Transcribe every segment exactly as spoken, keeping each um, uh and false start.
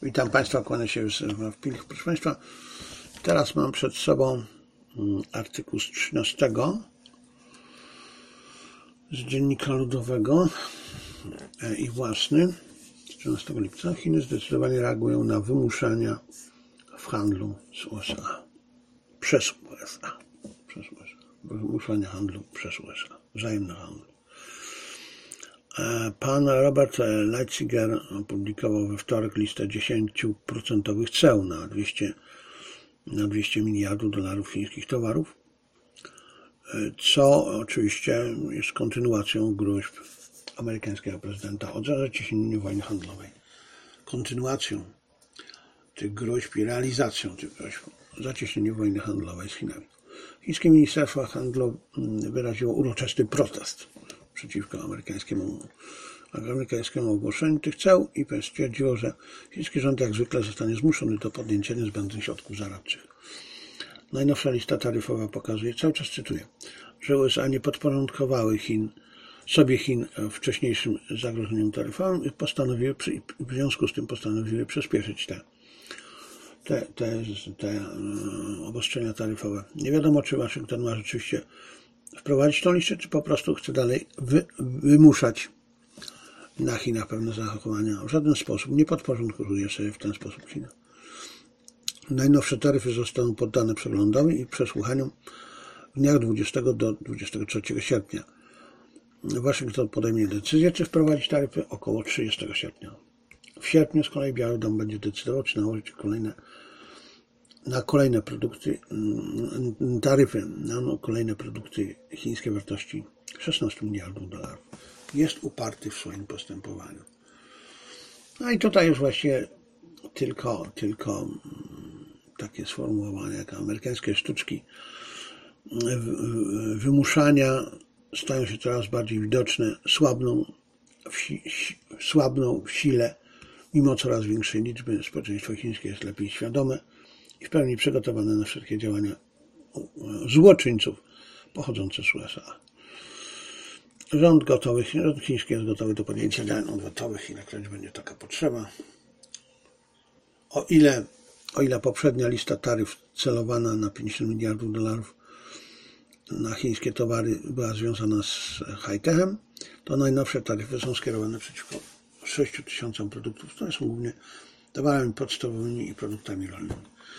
Witam Państwa, kłaniam się w Pilch. Proszę Państwa, teraz mam przed sobą artykuł z trzynastego z Dziennika Ludowego i własny z trzynastego lipca. Chiny zdecydowanie reagują na wymuszania w handlu z U S A. Przez U S A. Przez U S A. Wymuszania handlu przez U S A. Wzajemnego handlu. Pan Robert Lighthizer opublikował we wtorek listę dziesięciu procent ceł na dwieście, na dwieście miliardów dolarów chińskich towarów, co oczywiście jest kontynuacją gruźb amerykańskiego prezydenta o zacieśnieniu wojny handlowej. Kontynuacją tych gruźb i realizacją tych gruźb o zacieśnieniu wojny handlowej z Chinami. Chińskie Ministerstwo Handlu wyraziło uroczysty protest przeciwko amerykańskiemu, amerykańskiemu ogłoszeniu tych ceł i stwierdziło, że chiński rząd jak zwykle zostanie zmuszony do podjęcia niezbędnych środków zaradczych. Najnowsza lista taryfowa pokazuje, cały czas cytuję, że U S A nie podporządkowały Chin, sobie Chin wcześniejszym zagrożeniom taryfowym i postanowiły, w związku z tym postanowiły przyspieszyć te, te, te, te obostrzenia taryfowe. Nie wiadomo, czy Waszyngton ma rzeczywiście wprowadzić tą listę, czy po prostu chce dalej wy, wymuszać na Chinach pewne zachowania. W żaden sposób nie podporządkuje sobie w ten sposób China. Najnowsze taryfy zostaną poddane przeglądowi i przesłuchaniom w dniach dwudziestego do dwudziestego trzeciego sierpnia. Waszyngton podejmie decyzję, czy wprowadzić taryfy około trzydziestego sierpnia. W sierpniu z kolei Biały Dom będzie decydował, czy nałożyć kolejne na kolejne produkty, taryfy na kolejne produkty chińskie wartości szesnaście miliardów dolarów. Jest uparty w swoim postępowaniu. No i tutaj już właśnie tylko, tylko takie sformułowania jak amerykańskie sztuczki wymuszania stają się coraz bardziej widoczne, słabną w, si, słabną w sile, mimo coraz większej liczby. Społeczeństwo chińskie jest lepiej świadome i w pełni przygotowane na wszelkie działania złoczyńców pochodzących z U S A. Rząd gotowy, rząd chiński jest gotowy do podjęcia działań odwetowych, ilekroć będzie taka potrzeba. O ile, o ile poprzednia lista taryf celowana na pięćdziesiąt miliardów dolarów na chińskie towary była związana z high-techem, to najnowsze taryfy są skierowane przeciwko sześciu tysiącom produktów, które są głównie towarami podstawowymi i produktami rolnymi.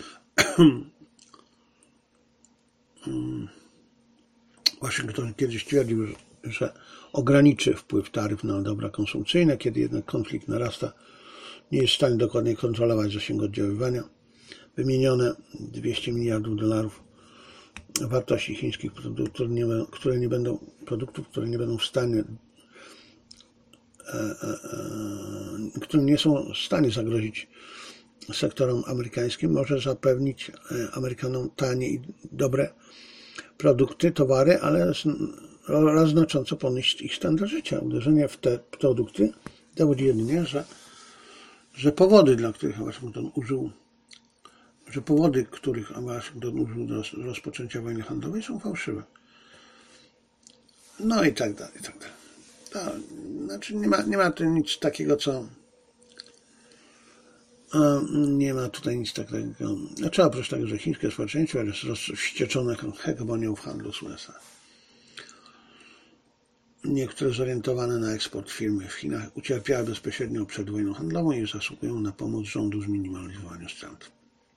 Waszyngton kiedyś twierdził, że ograniczy wpływ taryf na dobra konsumpcyjne, kiedy jednak konflikt narasta, nie jest w stanie dokładnie kontrolować zasięgu oddziaływania. Wymienione dwieście miliardów dolarów wartości chińskich produktów, które nie, które nie będą produktów, które nie będą w stanie e, e, e, które nie są w stanie zagrozić sektorom amerykańskim, może zapewnić Amerykanom tanie i dobre produkty, towary, ale oraz znacząco podnieść ich standard życia. Uderzenie w te produkty dowodzi jedynie, że, że powody, dla których Waszyngton użył, że powody, których Waszyngton użył do rozpoczęcia wojny handlowej, są fałszywe. No i tak dalej, i tak dalej. To, znaczy nie ma, nie ma tu nic takiego, co nie ma tutaj nic takiego. Znaczy oprócz tego, że chińskie społeczeństwo jest rozwścieczone hegemonią w handlu z U S A. Niektóre zorientowane na eksport firmy w Chinach ucierpiały bezpośrednio przed wojną handlową i zasługują na pomoc rządu w zminimalizowaniu strat.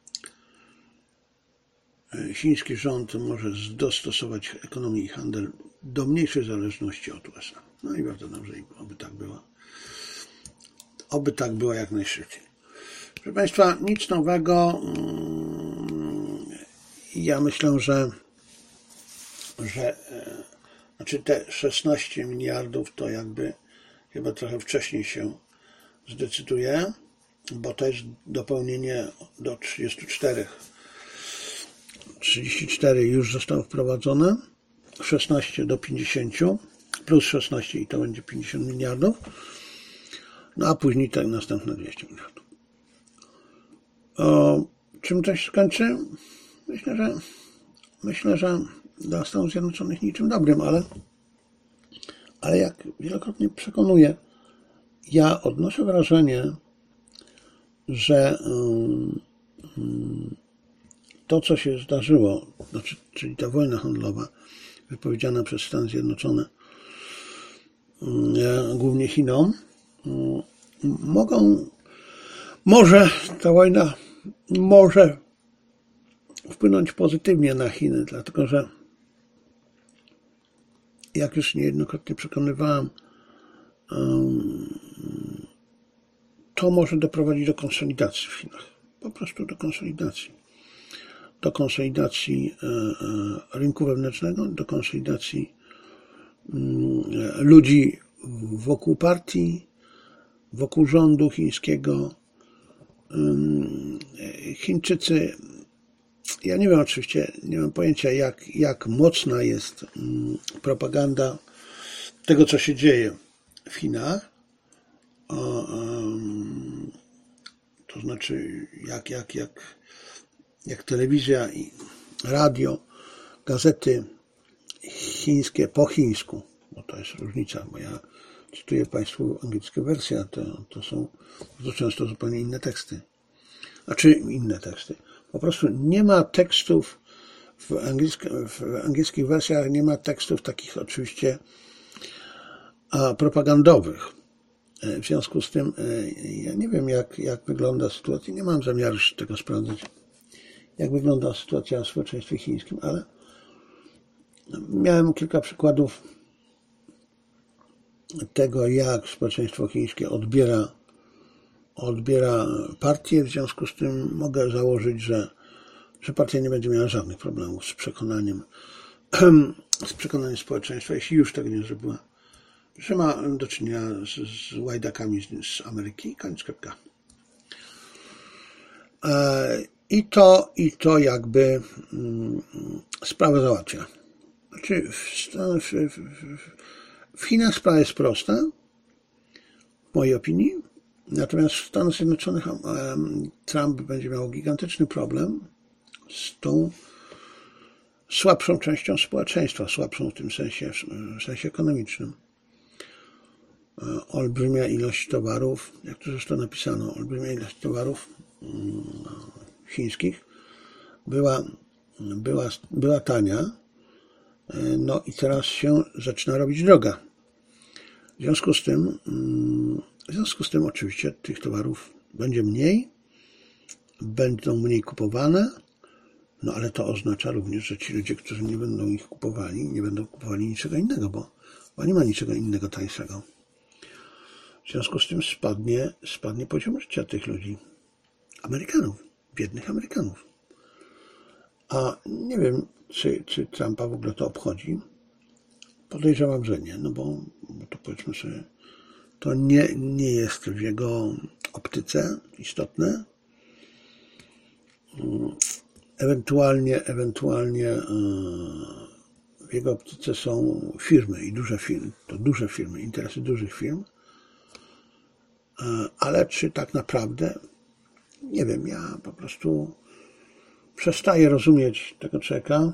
Chiński rząd może dostosować ekonomię i handel do mniejszej zależności od U S A. No i bardzo dobrze, oby tak było. Oby tak było jak najszybciej. Proszę Państwa, nic nowego. Ja myślę, że, że znaczy te szesnaście miliardów to jakby chyba trochę wcześniej się zdecyduje, bo to jest dopełnienie do trzydziestu czterech. trzydzieści cztery już zostało wprowadzone, szesnaście do pięćdziesięciu, plus szesnaście i to będzie pięćdziesiąt miliardów, no a później tak następne dwieście miliardów. O czym to się skończy? Myślę, że myślę, że dla Stanów Zjednoczonych niczym dobrym, ale, ale jak wielokrotnie przekonuję, ja odnoszę wrażenie, że to, co się zdarzyło, znaczy, czyli ta wojna handlowa wypowiedziana przez Stany Zjednoczone, głównie Chinom, mogą, może ta wojna może wpłynąć pozytywnie na Chiny, dlatego że, jak już niejednokrotnie przekonywałem, to może doprowadzić do konsolidacji w Chinach. Po prostu do konsolidacji. Do konsolidacji rynku wewnętrznego, do konsolidacji ludzi wokół partii, wokół rządu chińskiego. Chińczycy, ja nie wiem oczywiście, nie mam pojęcia jak, jak mocna jest propaganda tego, co się dzieje w Chinach. To znaczy jak, jak, jak, jak telewizja i radio, gazety chińskie po chińsku, bo to jest różnica, bo ja czytuję Państwu angielskie wersje, a to, to są to często zupełnie inne teksty. Znaczy inne teksty. Po prostu nie ma tekstów w, angielsk w angielskich wersjach, nie ma tekstów takich oczywiście a, propagandowych. W związku z tym ja nie wiem, jak, jak wygląda sytuacja, nie mam zamiaru tego sprawdzać, jak wygląda sytuacja w społeczeństwie chińskim, ale miałem kilka przykładów tego, jak społeczeństwo chińskie odbiera, odbiera partię. W związku z tym mogę założyć, że, że partia nie będzie miała żadnych problemów z przekonaniem, z przekonaniem społeczeństwa, jeśli już tego nie zrobiła, że ma do czynienia z, z łajdakami z, z Ameryki. Koniec kropka. I to, i to jakby mm, sprawę załatwia. Znaczy w, w, w, w Chinach sprawa jest prosta, w mojej opinii, natomiast w Stanach Zjednoczonych um, Trump będzie miał gigantyczny problem z tą słabszą częścią społeczeństwa, słabszą w tym sensie, w sensie ekonomicznym. Olbrzymia ilość towarów, jak to zresztą napisano, olbrzymia ilość towarów chińskich była, była, była tania, no i teraz się zaczyna robić droga. W związku z tym, w związku z tym oczywiście tych towarów będzie mniej, będą mniej kupowane, no ale to oznacza również, że ci ludzie, którzy nie będą ich kupowali, nie będą kupowali niczego innego, bo, bo nie ma niczego innego tańszego. W związku z tym spadnie, spadnie poziom życia tych ludzi, Amerykanów, biednych Amerykanów. A nie wiem, czy, czy Trumpa w ogóle to obchodzi. Podejrzewam, że nie, no bo, bo to powiedzmy sobie, to nie, nie jest w jego optyce istotne. Ewentualnie, ewentualnie w jego optyce są firmy i duże firmy, to duże firmy, interesy dużych firm. Ale czy tak naprawdę, nie wiem, ja po prostu przestaję rozumieć tego człowieka,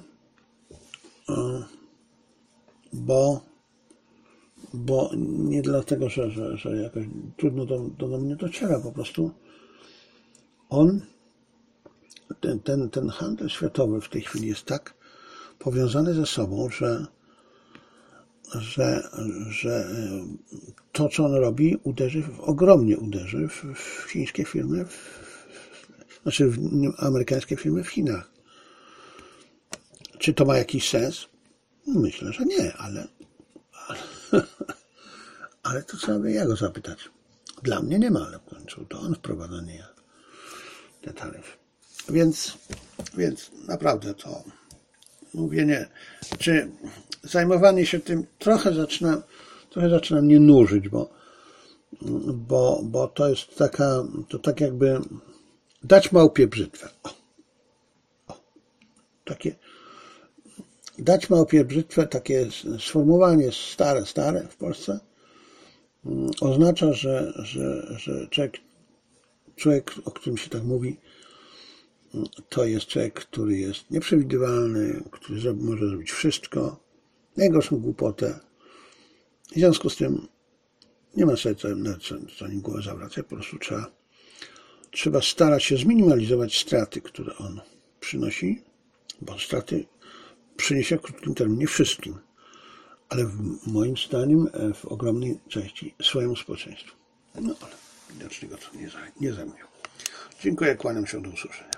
bo, bo nie dlatego, że, że, że jakoś trudno do, do, do mnie dociera, po prostu on, ten, ten, ten handel światowy w tej chwili jest tak powiązany ze sobą, że Że, że to, co on robi, uderzy, ogromnie uderzy w, w chińskie firmy, w, znaczy w amerykańskie firmy w Chinach. Czy to ma jakiś sens? Myślę, że nie, ale, ale, ale to trzeba by ja go zapytać. Dla mnie nie ma, ale w końcu to on wprowadza, nie ja, te taryfy. Więc, więc naprawdę to mówienie, czy zajmowanie się tym trochę zaczyna, trochę zaczyna mnie nużyć, bo, bo, bo to jest taka, to tak jakby dać małpie brzytwę. O, o, takie, dać małpie brzytwę, takie sformułowanie stare, stare w Polsce oznacza, że, że, że człowiek, człowiek, o którym się tak mówi, to jest człowiek, który jest nieprzewidywalny, który zrobi, może zrobić wszystko, najgorszą głupotę. W związku z tym nie ma sobie co, co, co nim głowę zawracać, po prostu trzeba, trzeba starać się zminimalizować straty, które on przynosi, bo straty przyniesie w krótkim terminie wszystkim, ale moim zdaniem w ogromnej części swojemu społeczeństwu. No ale widocznie go to nie zajmuje. Dziękuję, kłaniam się, do usłyszenia.